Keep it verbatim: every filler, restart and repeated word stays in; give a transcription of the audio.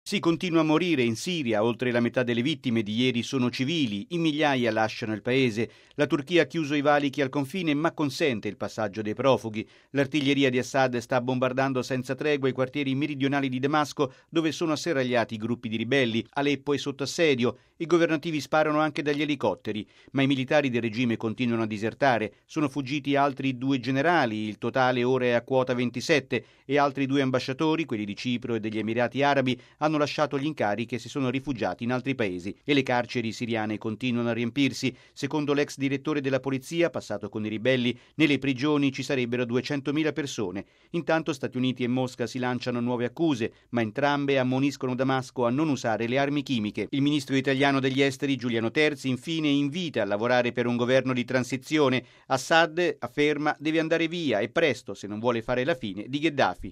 Si continua a morire in Siria, oltre la metà delle vittime di ieri sono civili, in migliaia lasciano il paese. La Turchia ha chiuso i valichi al confine ma consente il passaggio dei profughi. L'artiglieria di Assad sta bombardando senza tregua i quartieri meridionali di Damasco dove sono asserragliati i gruppi di ribelli. Aleppo è sotto assedio. I governativi sparano anche dagli elicotteri, ma i militari del regime continuano a disertare. Sono fuggiti altri due generali, il totale ora è a quota ventisette, e altri due ambasciatori, quelli di Cipro e degli Emirati Arabi, hanno lasciato gli incarichi e si sono rifugiati in altri paesi. E le carceri siriane continuano a riempirsi. Secondo l'ex direttore della polizia, passato con i ribelli, nelle prigioni ci sarebbero duecentomila persone. Intanto Stati Uniti e Mosca si lanciano nuove accuse, ma entrambe ammoniscono Damasco a non usare le armi chimiche. Il ministro italiano degli esteri Giuliano Terzi infine invita a lavorare per un governo di transizione. Assad, afferma, deve andare via e presto se non vuole fare la fine di Gheddafi.